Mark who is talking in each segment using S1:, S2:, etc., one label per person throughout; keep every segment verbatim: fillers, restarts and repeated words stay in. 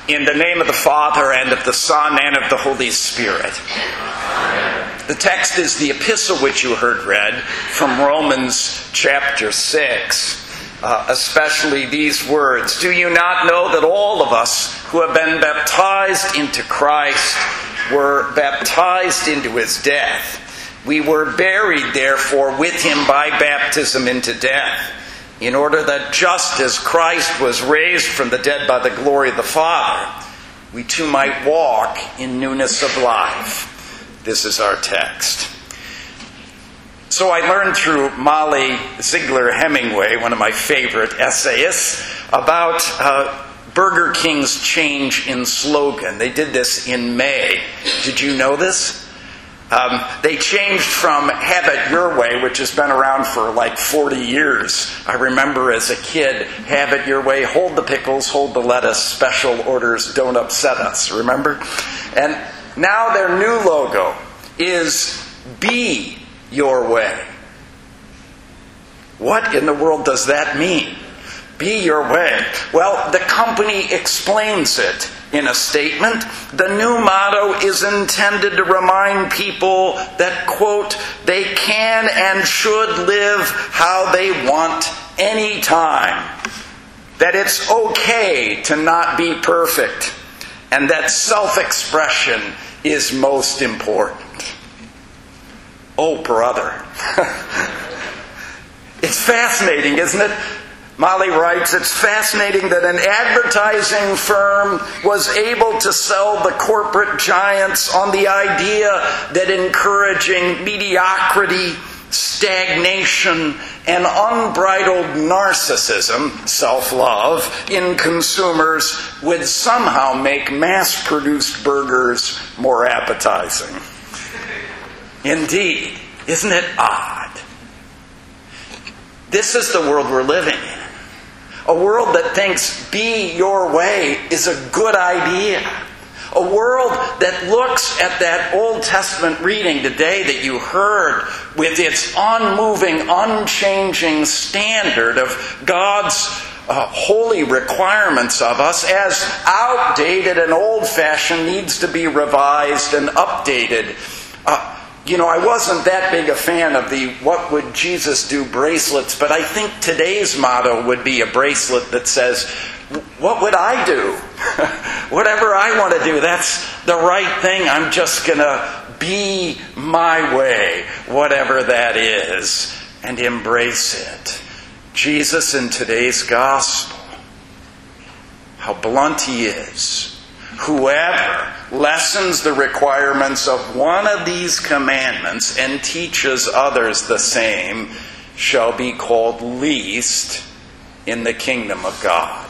S1: In the name of the Father, and of the Son, and of the Holy Spirit. Amen. The text is the epistle which you heard read from Romans chapter six, uh, especially these words. Do you not know that all of us who have been baptized into Christ were baptized into his death? We were buried, therefore, with him by baptism into death, in order that just as Christ was raised from the dead by the glory of the Father, we too might walk in newness of life. This is our text. So I learned through Molly Ziegler Hemingway, one of my favorite essayists, about uh, Burger King's change in slogan. They did this in May. Did you know this? Um, they changed from "Have it your way," which has been around for like forty years. I remember as a kid, "Have it your way, hold the pickles, hold the lettuce, special orders, don't upset us." Remember? And now their new logo is "Be your way." What in the world does that mean? Be your way. Well, the company explains it in a statement. The new motto is intended to remind people that, quote, they can and should live how they want anytime. That it's okay to not be perfect. And that self-expression is most important. Oh, brother. It's fascinating, isn't it? Molly writes, it's fascinating that an advertising firm was able to sell the corporate giants on the idea that encouraging mediocrity, stagnation, and unbridled narcissism, self-love, in consumers would somehow make mass-produced burgers more appetizing. Indeed, isn't it odd? This is the world we're living in. A world that thinks "be your way" is a good idea. A world that looks at that Old Testament reading today that you heard with its unmoving, unchanging standard of God's uh, holy requirements of us as outdated and old-fashioned, needs to be revised and updated. Uh, You know, I wasn't that big a fan of the "What Would Jesus Do" bracelets, but I think today's motto would be a bracelet that says, "What would I do? Whatever I want to do, that's the right thing. I'm just going to be my way, whatever that is, and embrace it." Jesus in today's gospel, how blunt he is. Whoever lessens the requirements of one of these commandments and teaches others the same shall be called least in the kingdom of God.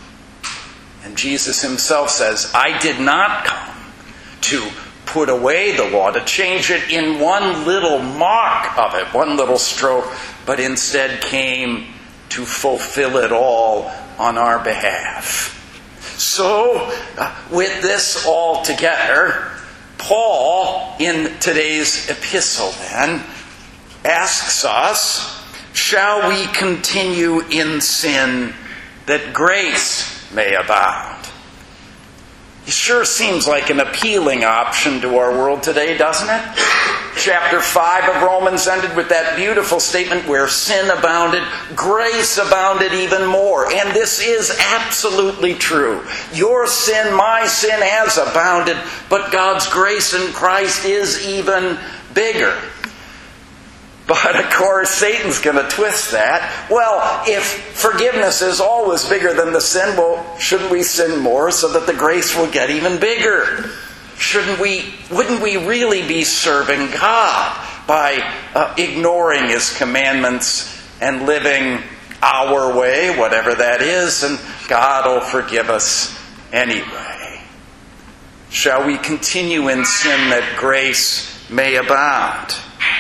S1: And Jesus himself says, I did not come to put away the law, to change it in one little mark of it, one little stroke, but instead came to fulfill it all on our behalf. So, uh, with this all together, Paul, in today's epistle then, asks us, shall we continue in sin that grace may abound? It sure seems like an appealing option to our world today, doesn't it? Chapter five of Romans ended with that beautiful statement, where sin abounded, grace abounded even more. And this is absolutely true. Your sin, my sin has abounded, but God's grace in Christ is even bigger. But of course, Satan's going to twist that. Well, if forgiveness is always bigger than the sin, well, shouldn't we sin more so that the grace will get even bigger? Shouldn't we, wouldn't we really be serving God by uh, ignoring his commandments and living our way, whatever that is, and God will forgive us anyway? Shall we continue in sin that grace may abound?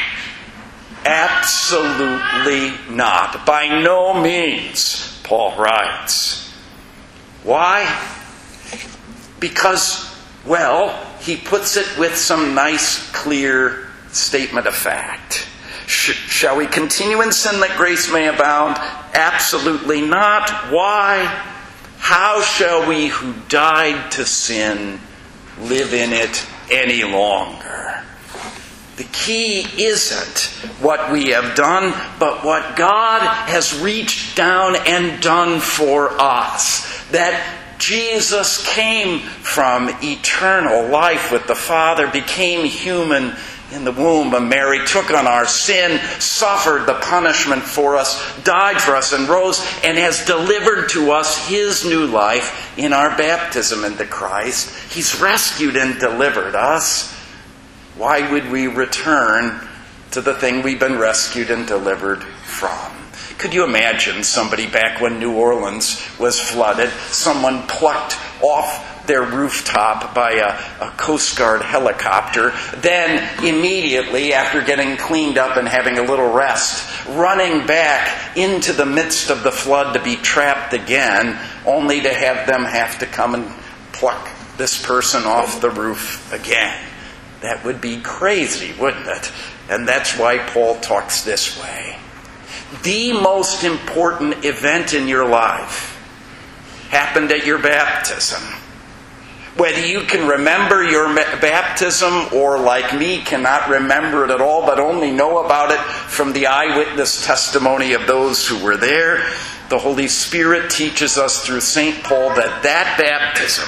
S1: Absolutely not. By no means, Paul writes. Why? Because, well, he puts it with some nice, clear statement of fact. Sh- shall we continue in sin that grace may abound? Absolutely not. Why? how shall we who died to sin live in it any longer? The key isn't what we have done, but what God has reached down and done for us. That Jesus came from eternal life with the Father, became human in the womb of Mary, took on our sin, suffered the punishment for us, died for us, and rose, and has delivered to us His new life in our baptism into Christ. He's rescued and delivered us. Why would we return to the thing we've been rescued and delivered from? Could you imagine somebody back when New Orleans was flooded, someone plucked off their rooftop by a, a Coast Guard helicopter, then immediately, after getting cleaned up and having a little rest, running back into the midst of the flood to be trapped again, only to have them have to come and pluck this person off the roof again? That would be crazy, wouldn't it? And that's why Paul talks this way. The most important event in your life happened at your baptism. Whether you can remember your baptism or, like me, cannot remember it at all, but only know about it from the eyewitness testimony of those who were there, the Holy Spirit teaches us through Saint Paul that that baptism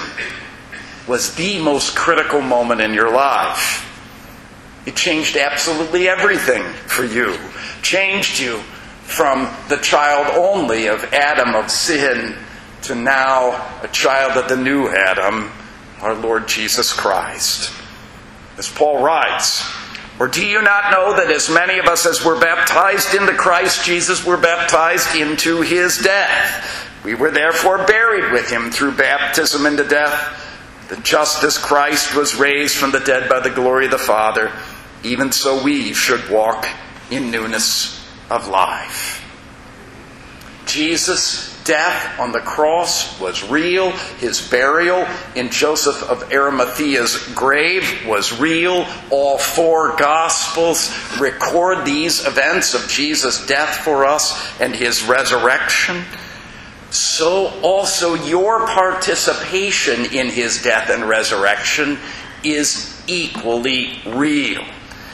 S1: was the most critical moment in your life. It changed absolutely everything for you. Changed you from the child only of Adam of sin to now a child of the new Adam, our Lord Jesus Christ. As Paul writes, or do you not know that as many of us as were baptized into Christ Jesus were baptized into His death? We were therefore buried with Him through baptism into death, that just as Christ was raised from the dead by the glory of the Father, even so we should walk in newness of life. Jesus' death on the cross was real. His burial in Joseph of Arimathea's grave was real. All four Gospels record these events of Jesus' death for us and His resurrection. So also your participation in His death and resurrection is equally real.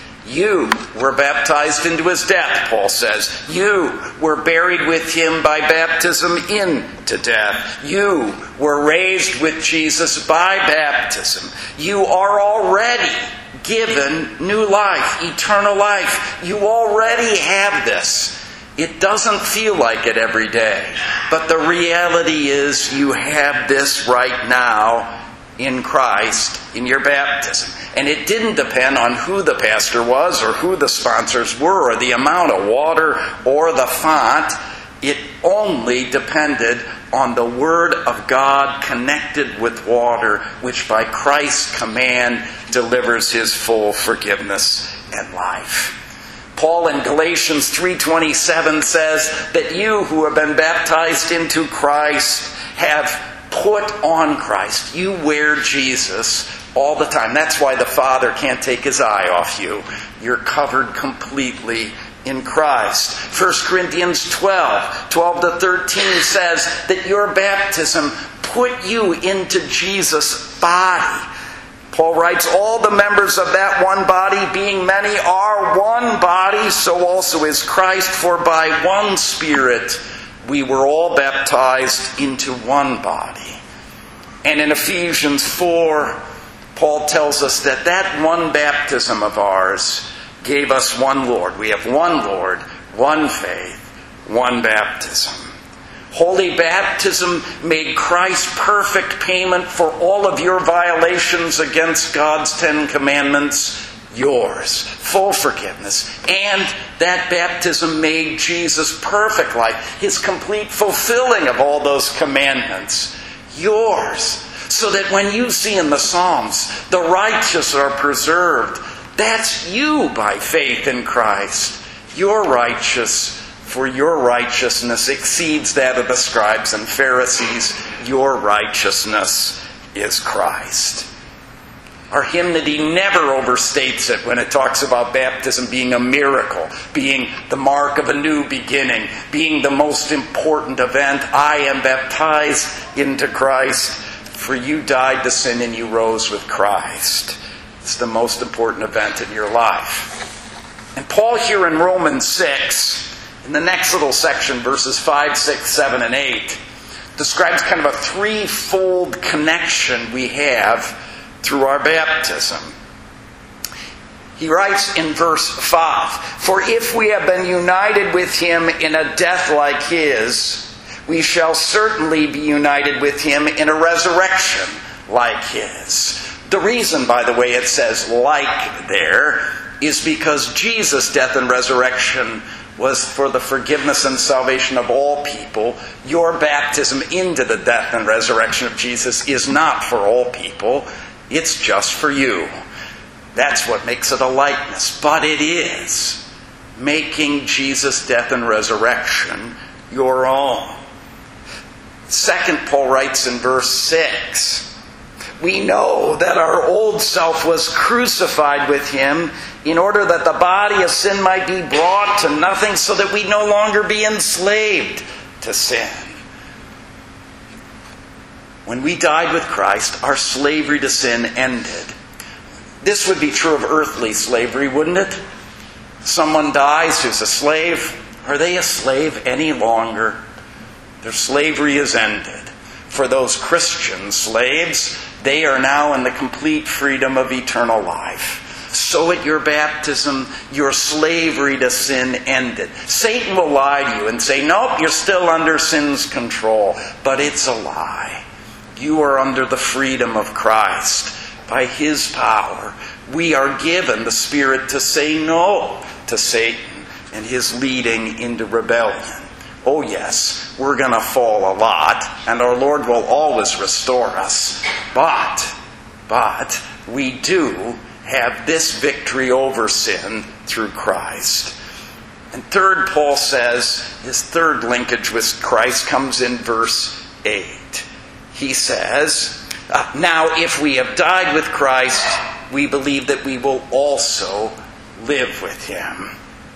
S1: You were baptized into His death, Paul says. You were buried with Him by baptism into death. You were raised with Jesus by baptism. You are already given new life, eternal life. You already have this. It doesn't feel like it every day, but the reality is you have this right now in Christ in your baptism. And it didn't depend on who the pastor was or who the sponsors were or the amount of water or the font. It only depended on the Word of God connected with water, which by Christ's command delivers His full forgiveness and life. Paul in Galatians three twenty-seven says that you who have been baptized into Christ have put on Christ. You wear Jesus all the time. That's why the Father can't take His eye off you. You're covered completely in Christ. First Corinthians twelve, twelve to thirteen says that your baptism put you into Jesus' body. Paul writes, all the members of that one body, being many, are one body, so also is Christ, for by one Spirit we were all baptized into one body. And in Ephesians four, Paul tells us that that one baptism of ours gave us one Lord. We have one Lord, one faith, one baptism. Holy baptism made Christ's perfect payment for all of your violations against God's Ten Commandments yours. Full forgiveness. And that baptism made Jesus' perfect life, His complete fulfilling of all those commandments, yours. So that when you see in the Psalms, the righteous are preserved, that's you by faith in Christ. You're righteous, for your righteousness exceeds that of the scribes and Pharisees. Your righteousness is Christ. Our hymnody never overstates it when it talks about baptism being a miracle, being the mark of a new beginning, being the most important event. I am baptized into Christ, for you died to sin and you rose with Christ. It's the most important event in your life. And Paul here in Romans six, in the next little section, verses five, six, seven, and eight, describes kind of a threefold connection we have through our baptism. He writes in verse five, "For if we have been united with him in a death like his, we shall certainly be united with him in a resurrection like his." The reason, by the way, it says "like" there is because Jesus' death and resurrection was for the forgiveness and salvation of all people. Your baptism into the death and resurrection of Jesus is not for all people. It's just for you. That's what makes it a likeness. But it is making Jesus' death and resurrection your own. Second, Paul writes in verse six, "We know that our old self was crucified with him in order that the body of sin might be brought to nothing, so that we no longer be enslaved to sin." When we died with Christ, our slavery to sin ended. This would be true of earthly slavery, wouldn't it? Someone dies who's a slave. Are they a slave any longer? Their slavery is ended. For those Christian slaves, they are now in the complete freedom of eternal life. So at your baptism, your slavery to sin ended. Satan will lie to you and say, "Nope, you're still under sin's control." But it's a lie. You are under the freedom of Christ. By his power, we are given the Spirit to say no to Satan and his leading into rebellion. Oh yes, we're going to fall a lot, and our Lord will always restore us. But, but, we do have this victory over sin through Christ. And third, Paul says, his third linkage with Christ comes in verse eight. He says, uh, "Now if we have died with Christ, we believe that we will also live with him."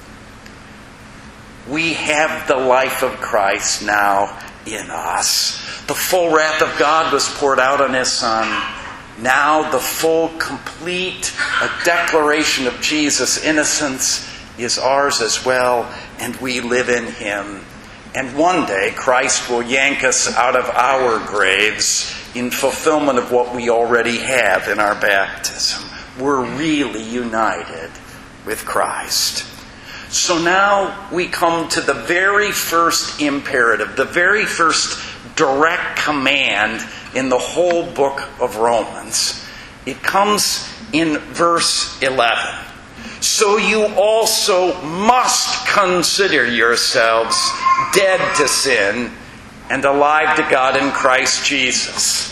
S1: We have the life of Christ now in us. The full wrath of God was poured out on his Son. Now the full, complete a declaration of Jesus' innocence is ours as well, and we live in him. And one day Christ will yank us out of our graves in fulfillment of what we already have in our baptism. We're really united with Christ. So now we come to the very first imperative, the very first direct command in the whole book of Romans. It comes in verse eleven. "So you also must consider yourselves dead to sin and alive to God in Christ Jesus."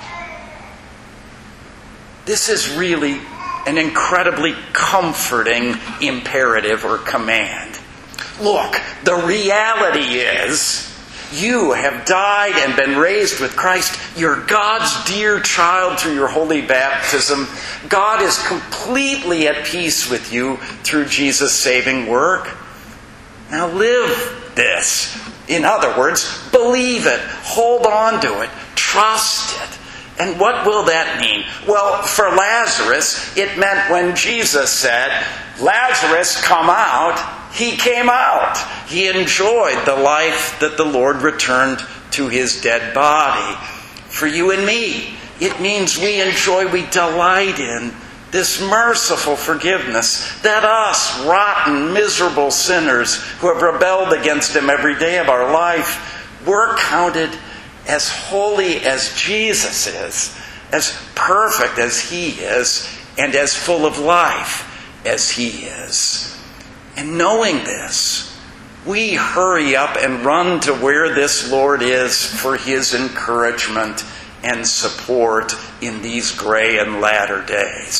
S1: This is really an incredibly comforting imperative or command. Look, the reality is, you have died and been raised with Christ. You're God's dear child through your holy baptism. God is completely at peace with you through Jesus' saving work. Now live this. In other words, believe it. Hold on to it. Trust it. And what will that mean? Well, for Lazarus, it meant when Jesus said, "Lazarus, come out," he came out. He enjoyed the life that the Lord returned to his dead body. For you and me, it means we enjoy, we delight in this merciful forgiveness that us, rotten, miserable sinners who have rebelled against him every day of our life, we're counted as holy as Jesus is, as perfect as he is, and as full of life as he is. And knowing this, we hurry up and run to where this Lord is for his encouragement and support in these gray and latter days.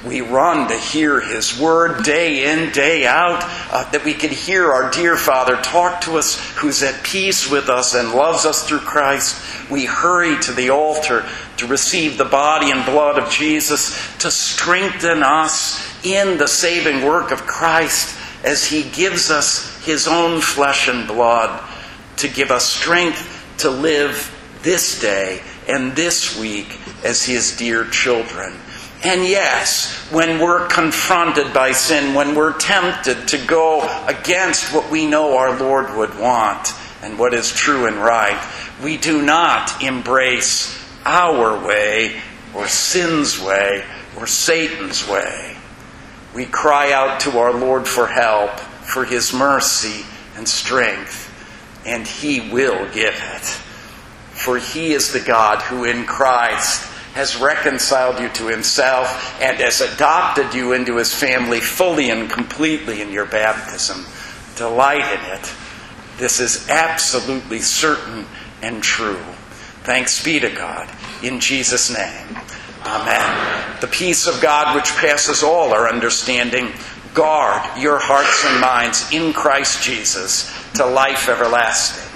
S1: We run to hear His Word day in, day out, uh, that we could hear our dear Father talk to us, who's at peace with us and loves us through Christ. We hurry to the altar to receive the body and blood of Jesus, to strengthen us in the saving work of Christ as He gives us His own flesh and blood, to give us strength to live this day and this week as His dear children. And yes, when we're confronted by sin, when we're tempted to go against what we know our Lord would want and what is true and right, we do not embrace our way or sin's way or Satan's way. We cry out to our Lord for help, for His mercy and strength, and He will give it. For He is the God who in Christ has reconciled you to Himself and has adopted you into His family fully and completely in your baptism. Delight in it. This is absolutely certain and true. Thanks be to God. In Jesus' name. Amen. The peace of God, which passes all our understanding, guard your hearts and minds in Christ Jesus to life everlasting.